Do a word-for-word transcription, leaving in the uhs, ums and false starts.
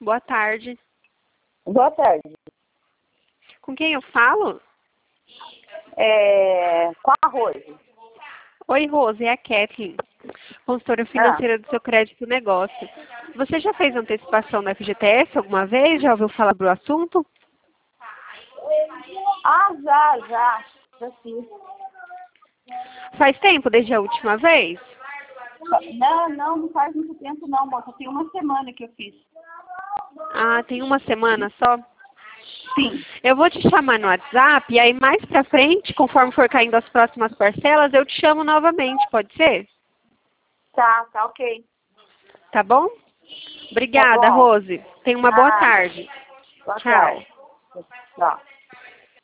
Boa tarde. Boa tarde. Com quem eu falo? É, com a Rose. Oi, Rose, é a Kathleen, consultora financeira do seu crédito negócio. Você já fez antecipação na F G T S alguma vez? Já ouviu falar do assunto? Ah, já, já. Já fiz. Faz tempo desde a última vez? Não, não, não faz muito tempo não, moça. Tem uma semana que eu fiz. Ah, tem uma semana só? Sim. Eu vou te chamar no WhatsApp e aí mais pra frente, conforme for caindo as próximas parcelas, eu te chamo novamente, pode ser? Tá, tá ok. Tá bom? Tá Obrigada, bom. Rose. Tenha uma boa Nada. tarde. Boa Tchau. tarde. Tchau.